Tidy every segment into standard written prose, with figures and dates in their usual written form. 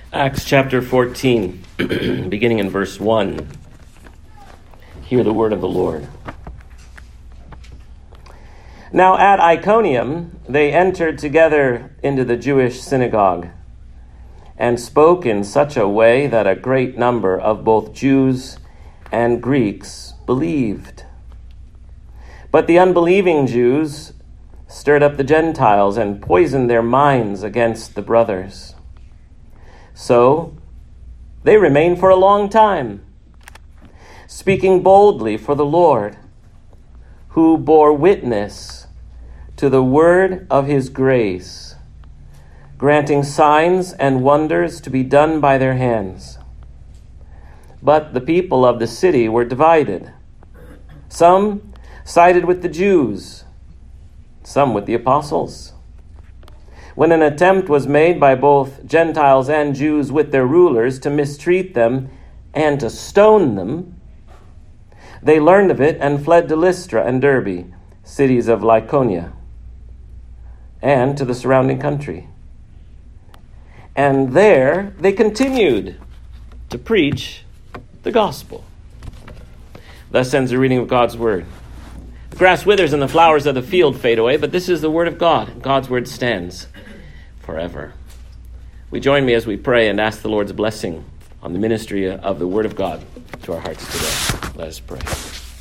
Acts chapter 14, beginning in verse 1. Hear the word of the Lord. Now at Iconium they entered together into the Jewish synagogue and spoke in such a way that a great number of both Jews and Greeks believed. But the unbelieving Jews stirred up the Gentiles and poisoned their minds against the brothers. So they remained for a long time, speaking boldly for the Lord, who bore witness to the word of his grace, granting signs and wonders to be done by their hands. But the people of the city were divided. Some sided with the Jews, some with the apostles. When an attempt was made by both Gentiles and Jews with their rulers to mistreat them and to stone them, they learned of it and fled to Lystra and Derbe, cities of Lycaonia, and to the surrounding country. And there they continued to preach the gospel. Thus ends the reading of God's word. The grass withers and the flowers of the field fade away, but this is the word of God. God's word stands forever. We join me as we pray and ask the Lord's blessing on the ministry of the word of God to our hearts today. Let us pray.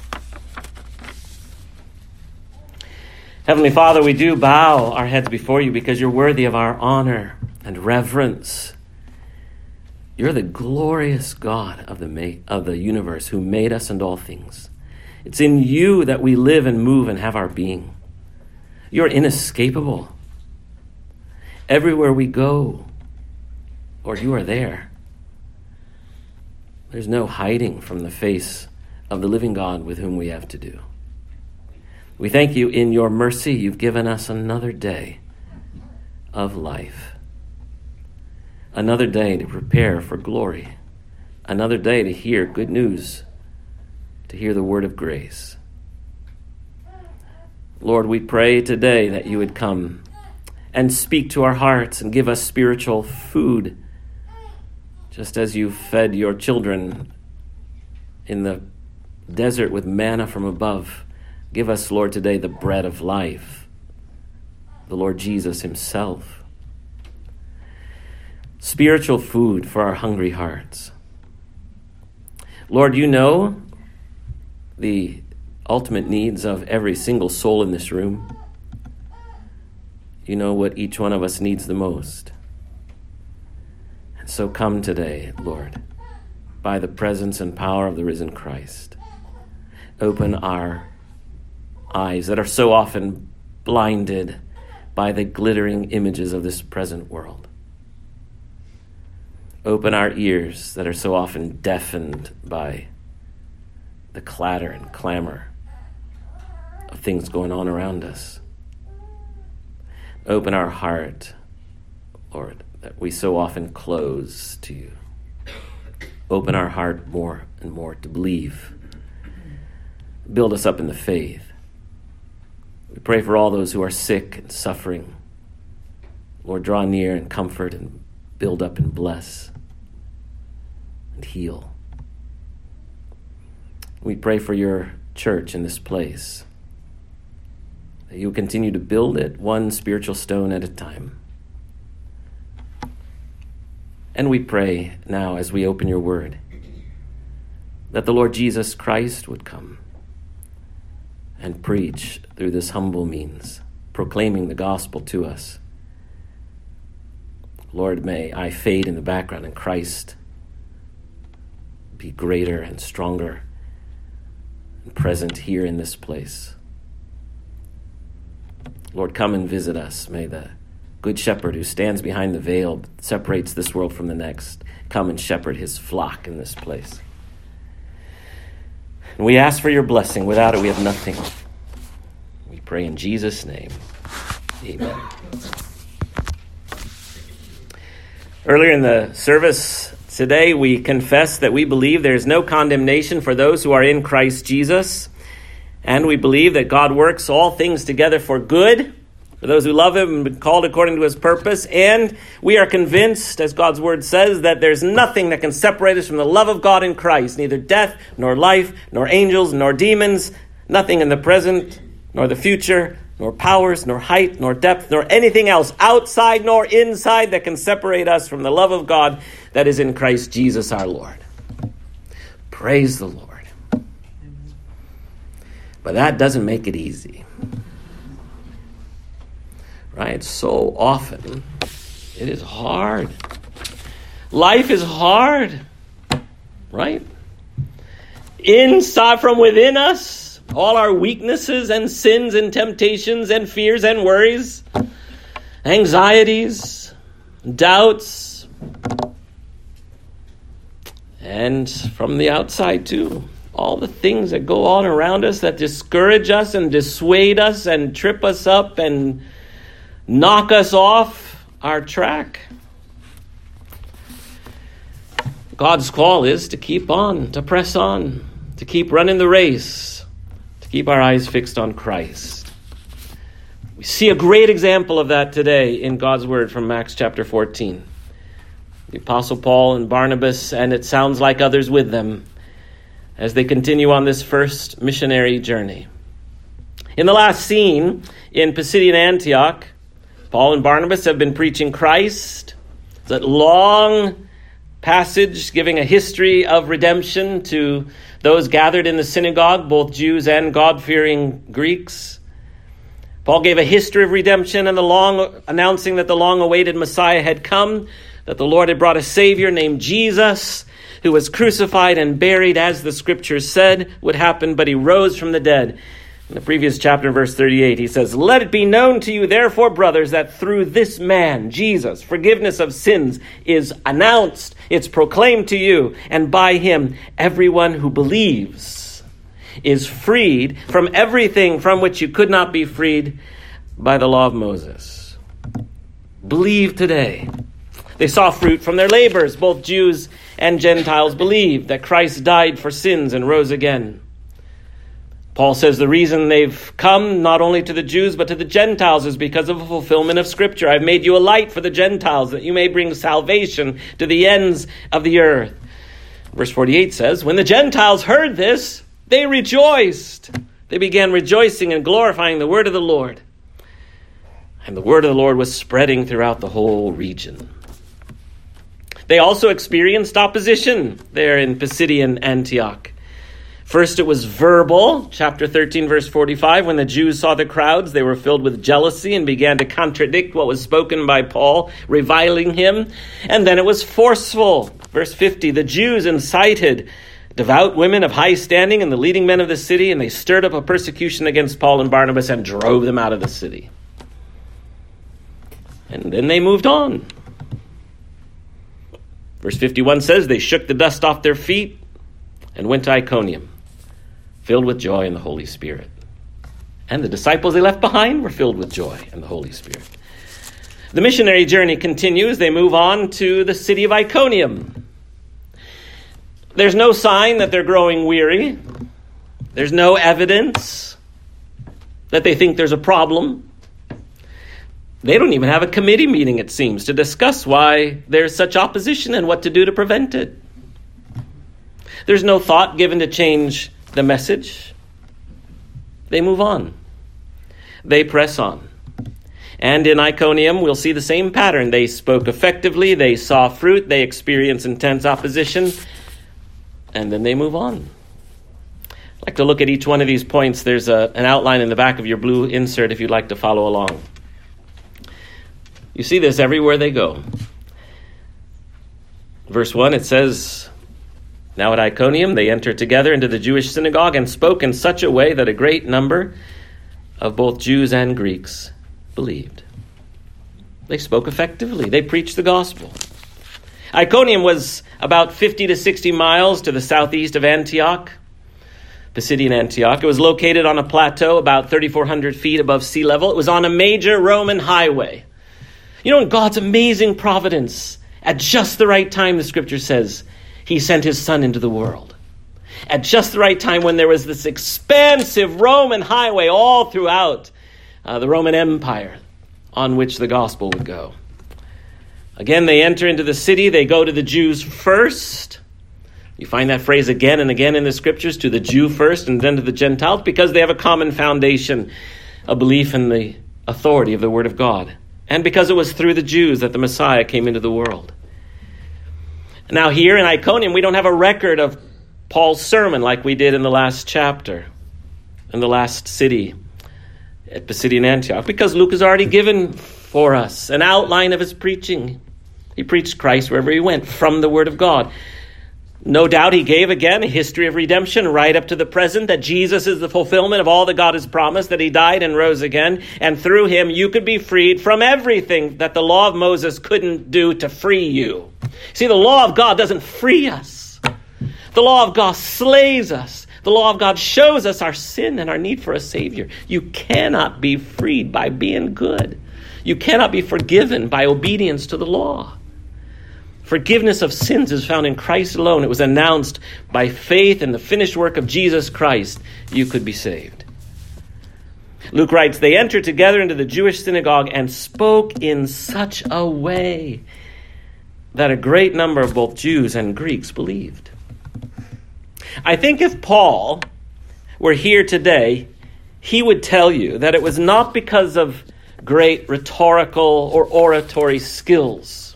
Heavenly Father, we do bow our heads before you because you're worthy of our honor and reverence. You're the glorious God of the universe who made us and all things. It's in you that we live and move and have our being. You're inescapable. Everywhere we go, Lord, you are there. There's no hiding from the face of the living God with whom we have to do. We thank you in your mercy. You've given us another day of life, another day to prepare for glory, another day to hear good news, to hear the word of grace. Lord, we pray today that you would come and speak to our hearts and give us spiritual food, just as you fed your children in the desert with manna from above. Give us, Lord, today the bread of life, the Lord Jesus himself. Spiritual food for our hungry hearts. Lord, you know the ultimate needs of every single soul in this room. You know what each one of us needs the most. And so come today, Lord, by the presence and power of the risen Christ. Open our eyes that are so often blinded by the glittering images of this present world. Open our ears that are so often deafened by the clatter and clamor of things going on around us. Open our heart, Lord, that we so often close to you. Open our heart more and more to believe. Build us up in the faith. We pray for all those who are sick and suffering. Lord, draw near and comfort and build up and bless and heal. We pray for your church in this place, that you will continue to build it one spiritual stone at a time. And we pray now as we open your word that the Lord Jesus Christ would come and preach through this humble means, proclaiming the gospel to us. Lord, may I fade in the background and Christ be greater and stronger and present here in this place. Lord, come and visit us. May the good shepherd who stands behind the veil, separates this world from the next, come and shepherd his flock in this place. And we ask for your blessing. Without it, we have nothing. We pray in Jesus' name. Amen. Earlier in the service today, we confessed that we believe there is no condemnation for those who are in Christ Jesus. And we believe that God works all things together for good For those who love him and been called according to his purpose. And we are convinced, as God's word says, that there's nothing that can separate us from the love of God in Christ. Neither death, nor life, nor angels, nor demons. Nothing in the present, nor the future, nor powers, nor height, nor depth, nor anything else outside nor inside that can separate us from the love of God that is in Christ Jesus our Lord. Praise the Lord. But that doesn't make it easy. Right? So often, it is hard. Life is hard. Right? Inside, from within us, all our weaknesses and sins and temptations and fears and worries, anxieties, doubts, and from the outside too. All the things that go on around us that discourage us and dissuade us and trip us up and knock us off our track. God's call is to keep on, to press on, to keep running the race, to keep our eyes fixed on Christ. We see a great example of that today in God's word from Acts chapter 14. The Apostle Paul and Barnabas, and it sounds like others with them, as they continue on this first missionary journey. In the last scene in Pisidian Antioch, Paul and Barnabas have been preaching Christ. That long passage giving a history of redemption to those gathered in the synagogue, both Jews and God-fearing Greeks. Paul gave a history of redemption and announcing that the long-awaited Messiah had come, that the Lord had brought a Savior named Jesus, who was crucified and buried as the Scriptures said would happen, but he rose from the dead. In the previous chapter, verse 38, he says, "Let it be known to you, therefore, brothers, that through this man, Jesus, forgiveness of sins is announced, it's proclaimed to you, and by him, everyone who believes is freed from everything from which you could not be freed by the law of Moses." Believe today. They saw fruit from their labors. Both Jews and Gentiles believed that Christ died for sins and rose again. Paul says the reason they've come not only to the Jews but to the Gentiles is because of the fulfillment of Scripture. I've made you a light for the Gentiles that you may bring salvation to the ends of the earth. Verse 48 says, when the Gentiles heard this, they rejoiced. They began rejoicing and glorifying the word of the Lord. And the word of the Lord was spreading throughout the whole region. They also experienced opposition there in Pisidian Antioch. First, it was verbal. Chapter 13, verse 45. When the Jews saw the crowds, they were filled with jealousy and began to contradict what was spoken by Paul, reviling him. And then it was forceful. Verse 50, the Jews incited devout women of high standing and the leading men of the city, and they stirred up a persecution against Paul and Barnabas and drove them out of the city. And then they moved on. Verse 51 says, they shook the dust off their feet and went to Iconium, filled with joy in the Holy Spirit. And the disciples they left behind were filled with joy in the Holy Spirit. The missionary journey continues. They move on to the city of Iconium. There's no sign that they're growing weary. There's no evidence that they think there's a problem. They don't even have a committee meeting, it seems, to discuss why there's such opposition and what to do to prevent it. There's no thought given to change the message. They move on. They press on. And in Iconium, we'll see the same pattern. They spoke effectively, they saw fruit, they experienced intense opposition, and then they move on. I'd like to look at each one of these points. There's an outline in the back of your blue insert if you'd like to follow along. You see this everywhere they go. Verse 1, it says, now at Iconium they entered together into the Jewish synagogue and spoke in such a way that a great number of both Jews and Greeks believed. They spoke effectively. They preached the gospel. Iconium was about 50 to 60 miles to the southeast of Antioch, Pisidian Antioch. It was located on a plateau about 3,400 feet above sea level. It was on a major Roman highway. You know, in God's amazing providence, at just the right time, the scripture says, he sent his son into the world. At just the right time when there was this expansive Roman highway all throughout the Roman Empire. on which the gospel would go. Again, they enter into the city. They go to the Jews first. You find that phrase again and again in the scriptures, to the Jew first and then to the Gentiles, because they have a common foundation, a belief in the authority of the Word of God. And because it was through the Jews that the Messiah came into the world. Now here in Iconium, we don't have a record of Paul's sermon like we did in the last chapter, in the last city at Pisidian Antioch, because Luke has already given for us an outline of his preaching. He preached Christ wherever he went from the Word of God. No doubt he gave again a history of redemption right up to the present, that Jesus is the fulfillment of all that God has promised, that he died and rose again, and through him you could be freed from everything that the law of Moses couldn't do to free you. See, the law of God doesn't free us. The law of God slays us. The law of God shows us our sin and our need for a Savior. You cannot be freed by being good. You cannot be forgiven by obedience to the law. Forgiveness of sins is found in Christ alone. It was announced by faith in the finished work of Jesus Christ. You could be saved. Luke writes, they entered together into the Jewish synagogue and spoke in such a way that a great number of both Jews and Greeks believed. I think if Paul were here today, he would tell you that it was not because of great rhetorical or oratory skills.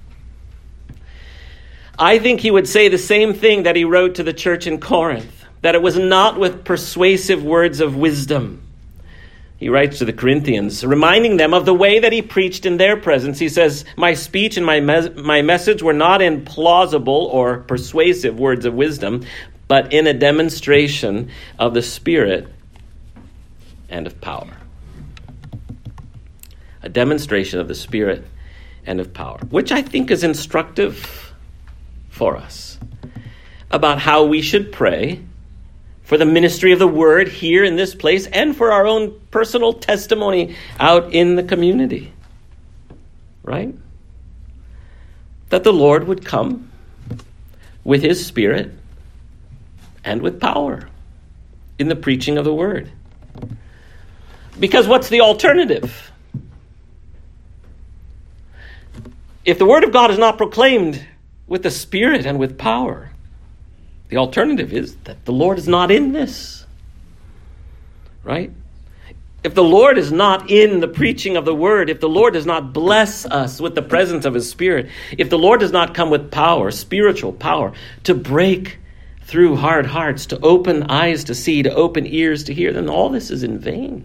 I think he would say the same thing that he wrote to the church in Corinth, that it was not with persuasive words of wisdom. He writes to the Corinthians, reminding them of the way that he preached in their presence. He says, my speech and my message were not in plausible or persuasive words of wisdom, but in a demonstration of the Spirit and of power. A demonstration of the Spirit and of power, which I think is instructive for us about how we should pray for the ministry of the Word here in this place and for our own personal testimony out in the community. Right? That the Lord would come with his Spirit and with power in the preaching of the Word. Because what's the alternative? If the Word of God is not proclaimed with the Spirit and with power, the alternative is that the Lord is not in this. Right? If the Lord is not in the preaching of the Word, if the Lord does not bless us with the presence of his Spirit, if the Lord does not come with power, spiritual power, to break through hard hearts, to open eyes to see, to open ears to hear, then all this is in vain.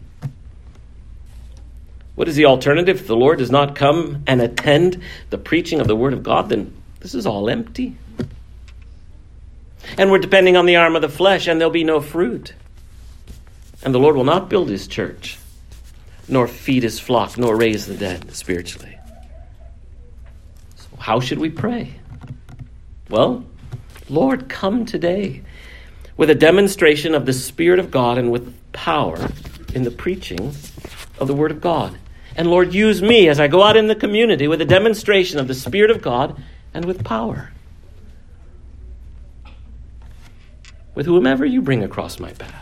What is the alternative? If the Lord does not come and attend the preaching of the Word of God, then this is all empty. And we're depending on the arm of the flesh, and there'll be no fruit. And the Lord will not build his church, nor feed his flock, nor raise the dead spiritually. So how should we pray? Well, Lord, come today with a demonstration of the Spirit of God and with power in the preaching of the Word of God. And Lord, use me as I go out in the community with a demonstration of the Spirit of God and with power. With whomever you bring across my path.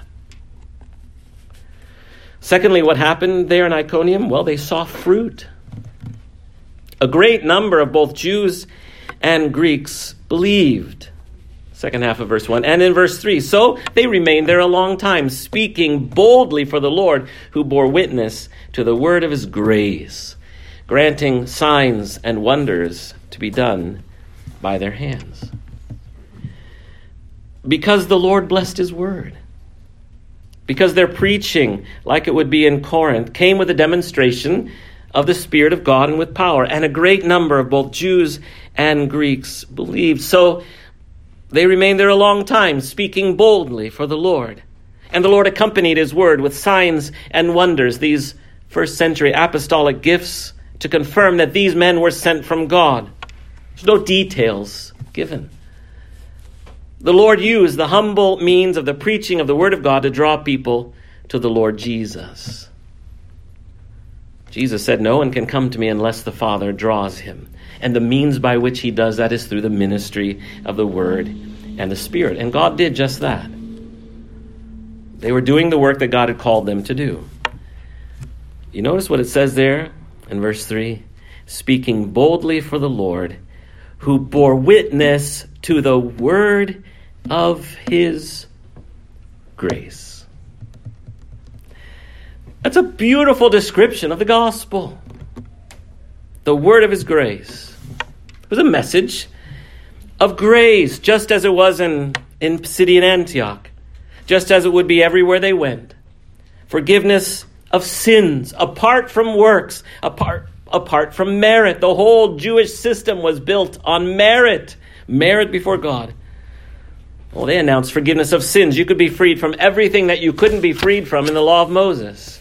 Secondly, what happened there in Iconium? Well, they saw fruit. A great number of both Jews and Greeks believed. Second half of verse 1. And in verse 3, so they remained there a long time, speaking boldly for the Lord, who bore witness to the word of his grace, granting signs and wonders to be done by their hands. Because the Lord blessed his word. Because their preaching, like it would be in Corinth, came with a demonstration of the Spirit of God and with power. And a great number of both Jews and Greeks believed. So they remained there a long time, speaking boldly for the Lord. And the Lord accompanied his word with signs and wonders, these first century apostolic gifts, to confirm that these men were sent from God. There's no details given. The Lord used the humble means of the preaching of the Word of God to draw people to the Lord Jesus. Jesus said, no one can come to me unless the Father draws him. And the means by which he does that is through the ministry of the Word and the Spirit. And God did just that. They were doing the work that God had called them to do. You notice what it says there In verse 3, speaking boldly for the Lord, who bore witness to the word of his grace. That's a beautiful description of the gospel. The word of his grace. It was a message of grace, just as it was in Pisidian Antioch, just as it would be everywhere they went. Forgiveness of sins, apart from works, apart from merit. The whole Jewish system was built on merit before God. Well, they announced forgiveness of sins. You could be freed from everything that you couldn't be freed from in the law of Moses.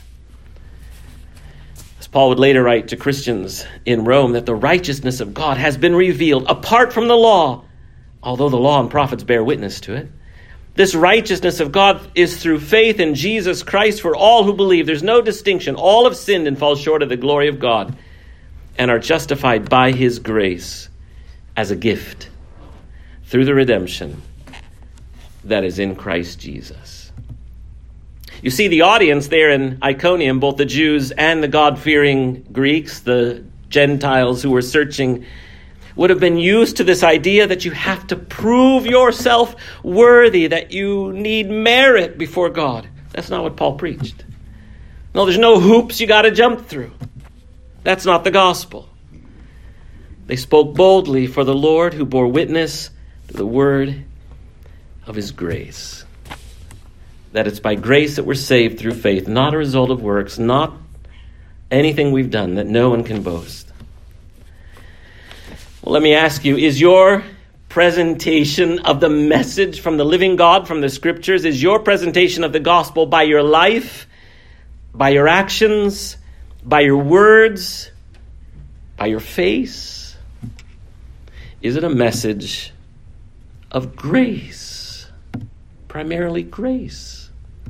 As Paul would later write to Christians in Rome, that the righteousness of God has been revealed apart from the law, although the law and prophets bear witness to it. This righteousness of God is through faith in Jesus Christ for all who believe. There's no distinction. All have sinned and fall short of the glory of God and are justified by his grace as a gift through the redemption that is in Christ Jesus. You see, the audience there in Iconium, both the Jews and the God-fearing Greeks, the Gentiles who were searching, would have been used to this idea that you have to prove yourself worthy, that you need merit before God. That's not what Paul preached. No, there's no hoops you got to jump through. That's not the gospel. They spoke boldly for the Lord, who bore witness to the word of his grace. That it's by grace that we're saved through faith, not a result of works, not anything we've done, that no one can boast. Well, let me ask you, is your presentation of the message from the living God, from the scriptures, is your presentation of the gospel by your life, by your actions, by your words, by your face? Is it a message of grace? Primarily grace.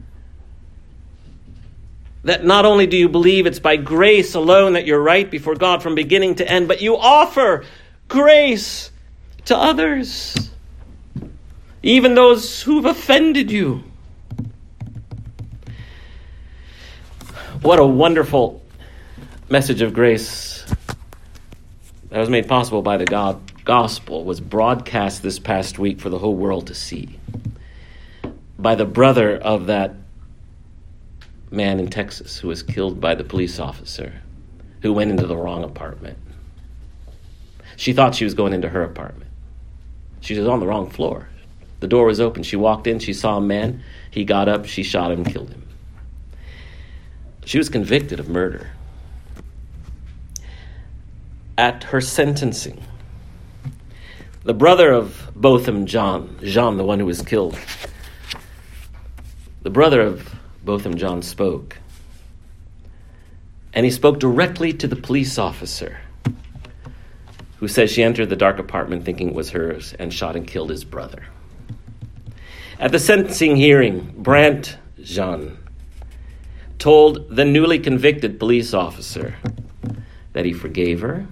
That not only do you believe it's by grace alone that you're right before God from beginning to end, but you offer grace to others, even those who've offended you. What a wonderful message of grace that was made possible by the gospel was broadcast this past week for the whole world to see by the brother of that man in Texas who was killed by the police officer who went into the wrong apartment. She thought she was going into her apartment. She was on the wrong floor. The door was open. She walked in. She saw a man. He got up. She shot him, killed him. She was convicted of murder. At her sentencing, the brother of Botham Jean, the one who was killed, the brother of Botham Jean spoke. And he spoke directly to the police officer who says she entered the dark apartment thinking it was hers and shot and killed his brother. At the sentencing hearing, Brant Jean told the newly convicted police officer that he forgave her,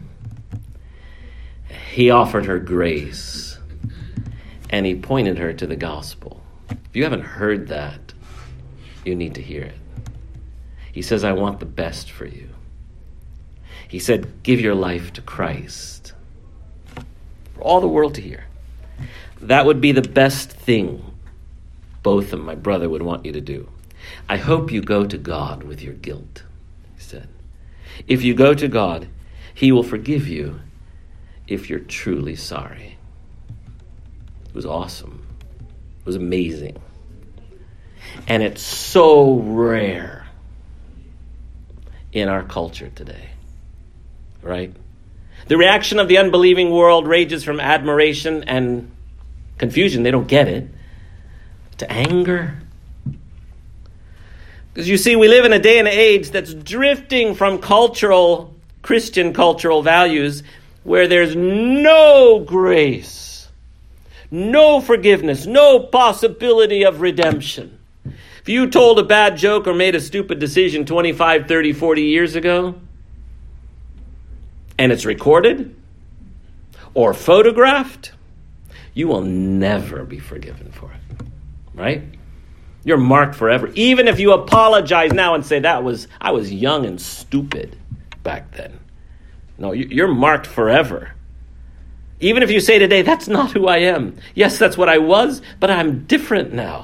he offered her grace, and he pointed her to the gospel. If you haven't heard that, you need to hear it. He says, I want the best for you. He said, give your life to Christ. For all the world to hear. That would be the best thing Botham, my brother, would want you to do. I hope you go to God with your guilt, he said. If you go to God, he will forgive you if you're truly sorry. It was awesome. It was amazing. And it's so rare in our culture today, right? The reaction of the unbelieving world rages from admiration and confusion, they don't get it, to anger. Because you see, we live in a day and age that's drifting from Christian cultural values where there's no grace, no forgiveness, no possibility of redemption. If you told a bad joke or made a stupid decision 25, 30, 40 years ago, and it's recorded or photographed, you will never be forgiven for it, right? You're marked forever. Even if you apologize now and say, I was young and stupid. back then. No, you're marked forever. Even if you say today, that's not who I am. Yes, that's what I was, but I'm different now.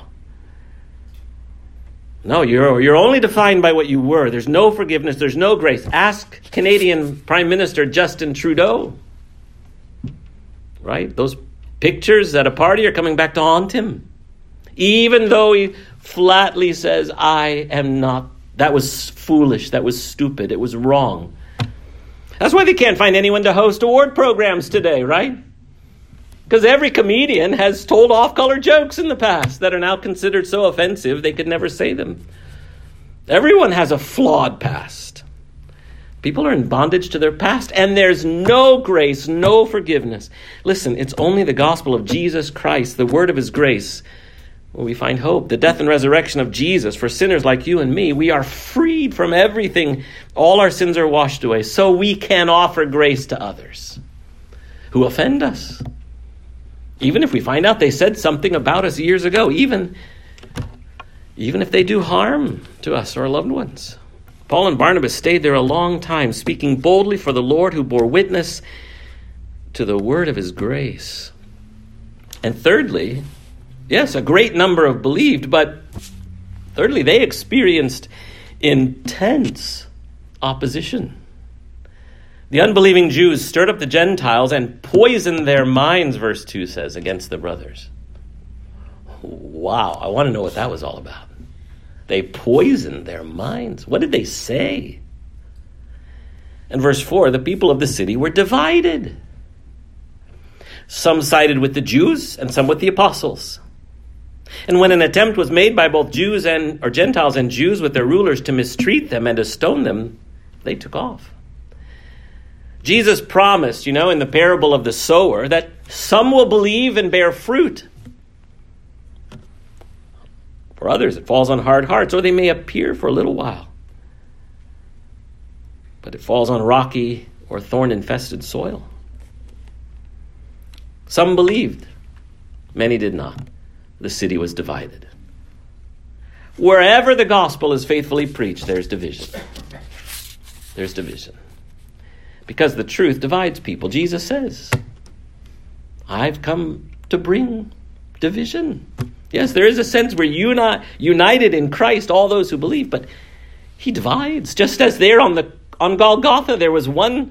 No, you're only defined by what you were. There's no forgiveness. There's no grace. Ask Canadian Prime Minister Justin Trudeau. Right? Those pictures at a party are coming back to haunt him. Even though he flatly says, I am not. That was foolish. That was stupid. It was wrong. That's why they can't find anyone to host award programs today, right? Because every comedian has told off-color jokes in the past that are now considered so offensive they could never say them. Everyone has a flawed past. People are in bondage to their past, and there's no grace, no forgiveness. Listen, it's only the gospel of Jesus Christ, the word of his grace, where we find hope. The death and resurrection of Jesus for sinners like you and me. We are freed from everything. All our sins are washed away, so we can offer grace to others who offend us. Even if we find out they said something about us years ago, even if they do harm to us or our loved ones. Paul and Barnabas stayed there a long time, speaking boldly for the Lord, who bore witness to the word of his grace. And thirdly, yes, a great number have believed, but thirdly, they experienced intense opposition. The unbelieving Jews stirred up the Gentiles and poisoned their minds, verse 2 says, against the brothers. Wow, I want to know what that was all about. They poisoned their minds. What did they say? And verse 4, the people of the city were divided. Some sided with the Jews and some with the apostles. And when an attempt was made by both Gentiles and Jews with their rulers to mistreat them and to stone them, they took off. Jesus promised, in the parable of the sower, that some will believe and bear fruit. For others, it falls on hard hearts, or they may appear for a little while. But it falls on rocky or thorn-infested soil. Some believed, many did not. The city was divided. Wherever the gospel is faithfully preached, there's division. There's division. Because the truth divides people. Jesus says, I've come to bring division. Yes, there is a sense we're united in Christ, all those who believe, but he divides. Just as there on Golgotha, there was one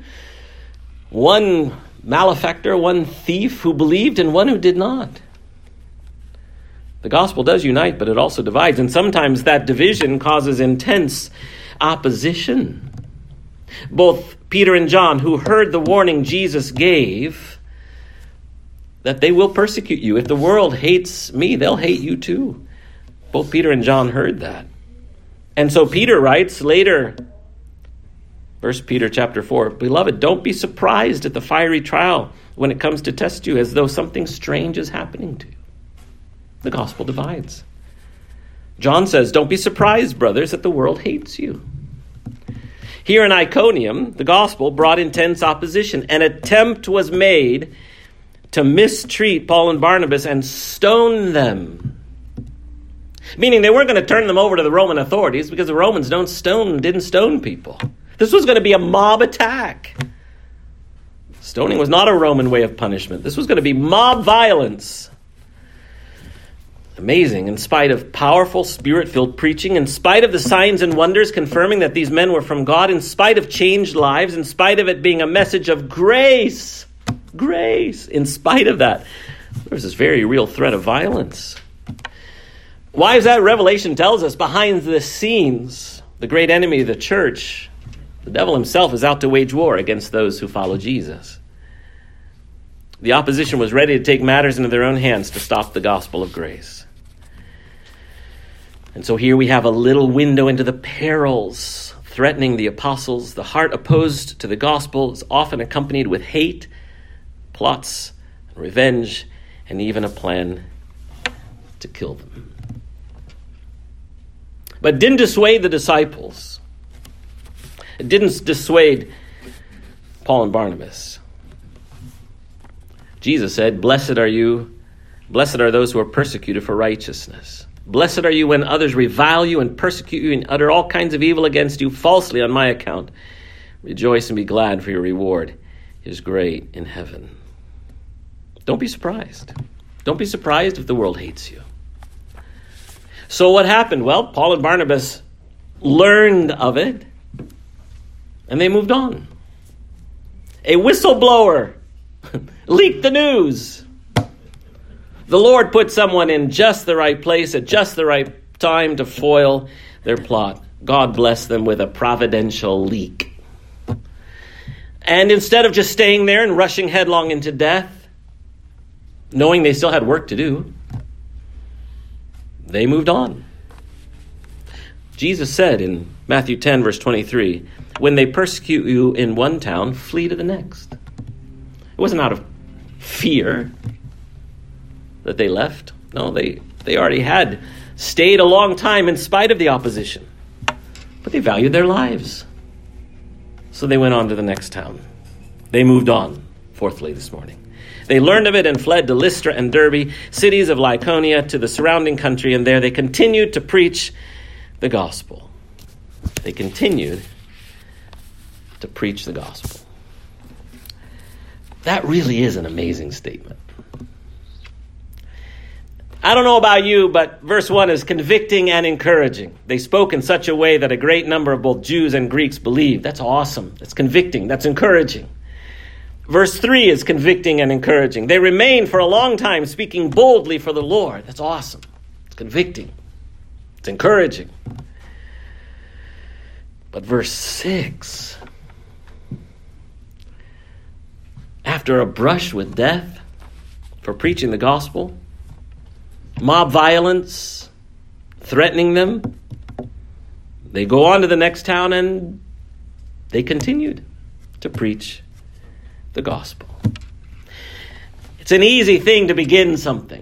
malefactor, one thief who believed and one who did not. The gospel does unite, but it also divides. And sometimes that division causes intense opposition. Both Peter and John, who heard the warning Jesus gave, that they will persecute you. If the world hates me, they'll hate you too. Both Peter and John heard that. And so Peter writes later, 1 Peter chapter 4, Beloved, don't be surprised at the fiery trial when it comes to test you as though something strange is happening to you. The gospel divides. John says, don't be surprised, brothers, that the world hates you. Here in Iconium, the gospel brought intense opposition. An attempt was made to mistreat Paul and Barnabas and stone them. Meaning they weren't going to turn them over to the Roman authorities because the Romans didn't stone people. This was going to be a mob attack. Stoning was not a Roman way of punishment. This was going to be mob violence. Amazing. In spite of powerful, spirit-filled preaching, in spite of the signs and wonders confirming that these men were from God, in spite of changed lives, in spite of it being a message of grace, in spite of that, there was this very real threat of violence. Why is that? Revelation tells us behind the scenes, the great enemy of the church, the devil himself, is out to wage war against those who follow Jesus. The opposition was ready to take matters into their own hands to stop the gospel of grace. And so here we have a little window into the perils threatening the apostles. The heart opposed to the gospel is often accompanied with hate, plots, revenge, and even a plan to kill them. But it didn't dissuade the disciples. It didn't dissuade Paul and Barnabas. Jesus said, Blessed are those who are persecuted for righteousness. Blessed are you when others revile you and persecute you and utter all kinds of evil against you falsely on my account. Rejoice and be glad, for your reward is great in heaven. Don't be surprised. Don't be surprised if the world hates you. So what happened? Well, Paul and Barnabas learned of it, and they moved on. A whistleblower leaked the news. The Lord put someone in just the right place at just the right time to foil their plot. God blessed them with a providential leak. And instead of just staying there and rushing headlong into death, knowing they still had work to do, they moved on. Jesus said in Matthew 10, verse 23, when they persecute you in one town, flee to the next. It wasn't out of fear that they left. No, they already had stayed a long time in spite of the opposition. But they valued their lives. So they went on to the next town. They moved on, fourthly, this morning. They learned of it and fled to Lystra and Derbe, cities of Lycaonia, to the surrounding country, and there they continued to preach the gospel. They continued to preach the gospel. That really is an amazing statement. I don't know about you, but verse 1 is convicting and encouraging. They spoke in such a way that a great number of both Jews and Greeks believed. That's awesome. That's convicting. That's encouraging. Verse 3 is convicting and encouraging. They remained for a long time speaking boldly for the Lord. That's awesome. It's convicting. It's encouraging. But verse 6, after a brush with death for preaching the gospel, mob violence threatening them, they go on to the next town and they continued to preach the gospel. It's an easy thing to begin something.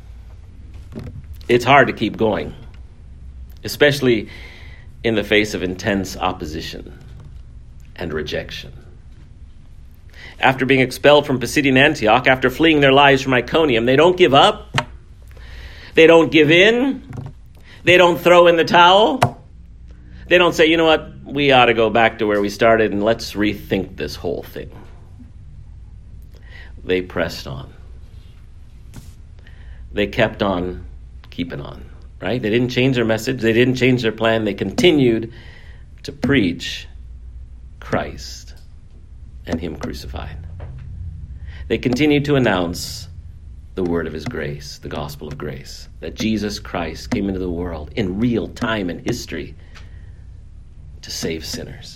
It's hard to keep going, especially in the face of intense opposition and rejection. After being expelled from Pisidian Antioch, after fleeing their lives from Iconium, they don't give up. They don't give in. They don't throw in the towel. They don't say, you know what, we ought to go back to where we started and let's rethink this whole thing. They pressed on. They kept on keeping on, right? They didn't change their message. They didn't change their plan. They continued to preach Christ and Him crucified. They continued to announce the word of His grace, the gospel of grace, that Jesus Christ came into the world in real time in history to save sinners.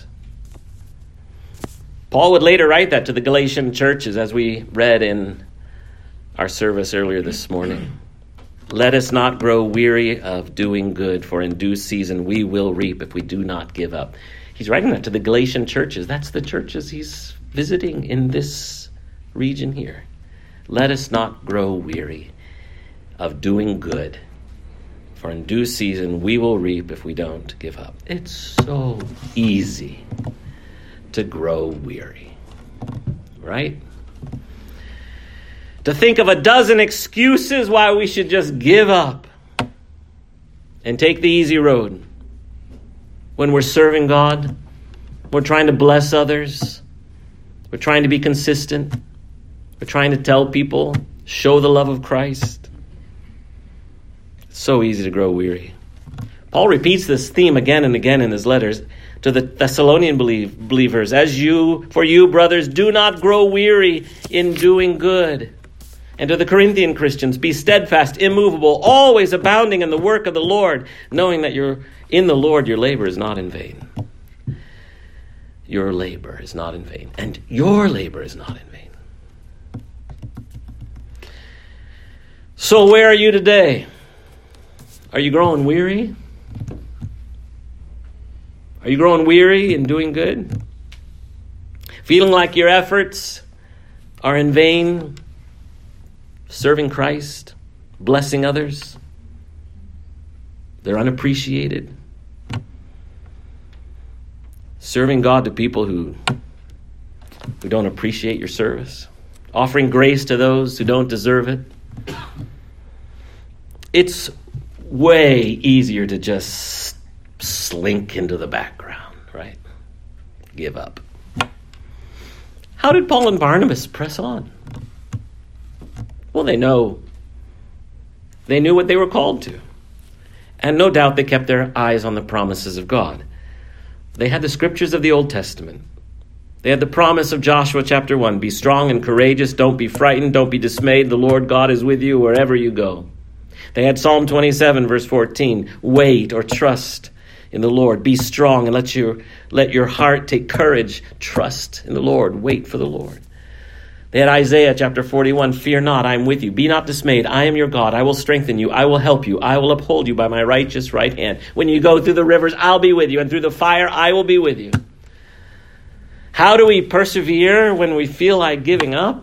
Paul would later write that to the Galatian churches, as we read in our service earlier this morning. Let us not grow weary of doing good, for in due season we will reap if we do not give up. He's writing that to the Galatian churches. That's the churches he's visiting in this region here. Let us not grow weary of doing good, for in due season we will reap if we don't give up. It's so easy to grow weary, right? To think of a dozen excuses why we should just give up and take the easy road when we're serving God, we're trying to bless others, we're trying to be consistent, we're trying to tell people, show the love of Christ. It's so easy to grow weary. Paul repeats this theme again and again in his letters to the Thessalonian believers. For you, brothers, do not grow weary in doing good. And to the Corinthian Christians, be steadfast, immovable, always abounding in the work of the Lord, knowing that you're in the Lord, your labor is not in vain. Your labor is not in vain. And your labor is not in vain. So where are you today? Are you growing weary? Are you growing weary in doing good? Feeling like your efforts are in vain? Serving Christ? Blessing others? They're unappreciated? Serving God to people who don't appreciate your service? Offering grace to those who don't deserve it? It's way easier to just slink into the background, right? Give up. How did Paul and Barnabas press on? Well, they knew what they were called to. And no doubt they kept their eyes on the promises of God. They had the scriptures of the Old Testament. They had the promise of Joshua chapter 1. Be strong and courageous. Don't be frightened. Don't be dismayed. The Lord God is with you wherever you go. They had Psalm 27 verse 14. Wait or trust in the Lord. Be strong and let your heart take courage. Trust in the Lord. Wait for the Lord. They had Isaiah chapter 41. Fear not, I am with you. Be not dismayed. I am your God. I will strengthen you. I will help you. I will uphold you by my righteous right hand. When you go through the rivers, I'll be with you. And through the fire, I will be with you. How do we persevere when we feel like giving up?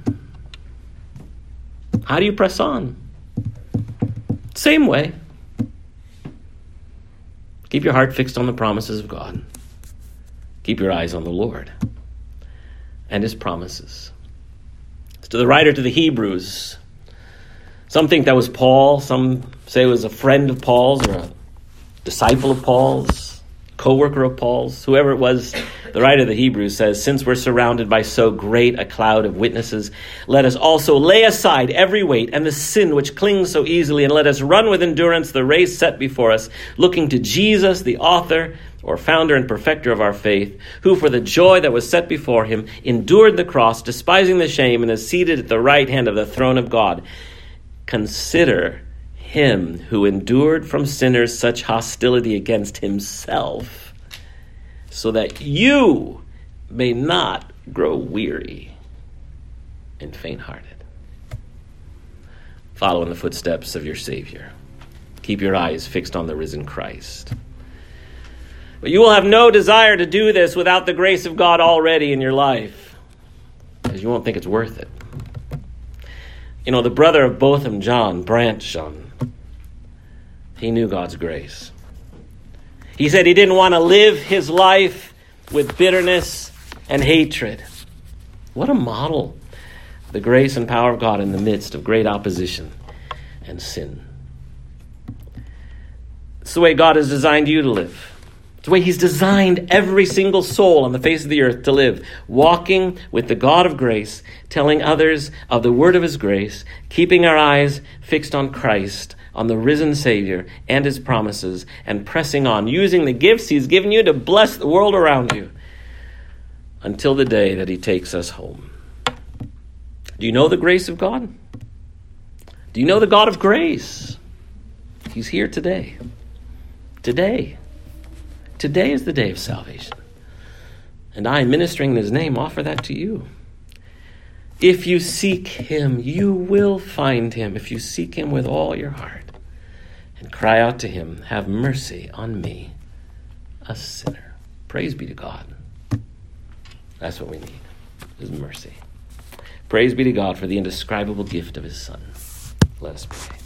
How do you press on? Same way. Keep your heart fixed on the promises of God. Keep your eyes on the Lord and his promises. To the writer to the Hebrews, some think that was Paul. Some say it was a friend of Paul's or a disciple of Paul's, co-worker of Paul's. Whoever it was, the writer of the Hebrews says, since we're surrounded by so great a cloud of witnesses, let us also lay aside every weight and the sin which clings so easily, and let us run with endurance the race set before us, looking to Jesus, the author or founder and perfecter of our faith, who for the joy that was set before him endured the cross, despising the shame, and is seated at the right hand of the throne of God. Consider him who endured from sinners such hostility against himself, so that you may not grow weary and faint-hearted. Follow in the footsteps of your Savior. Keep your eyes fixed on the risen Christ. But you will have no desire to do this without the grace of God already in your life, because you won't think it's worth it. You know, the brother of Botham Jean, Brant Jean, he knew God's grace. He said he didn't want to live his life with bitterness and hatred. What a model. The grace and power of God in the midst of great opposition and sin. It's the way God has designed you to live. It's the way he's designed every single soul on the face of the earth to live, walking with the God of grace, telling others of the word of his grace, keeping our eyes fixed on Christ, on the risen Savior and his promises, and pressing on, using the gifts he's given you to bless the world around you until the day that he takes us home. Do you know the grace of God? Do you know the God of grace? He's here today. Today. Today is the day of salvation. And I, ministering in his name, offer that to you. If you seek him, you will find him. If you seek him with all your heart and cry out to him, have mercy on me, a sinner. Praise be to God. That's what we need, is mercy. Praise be to God for the indescribable gift of his Son. Let us pray.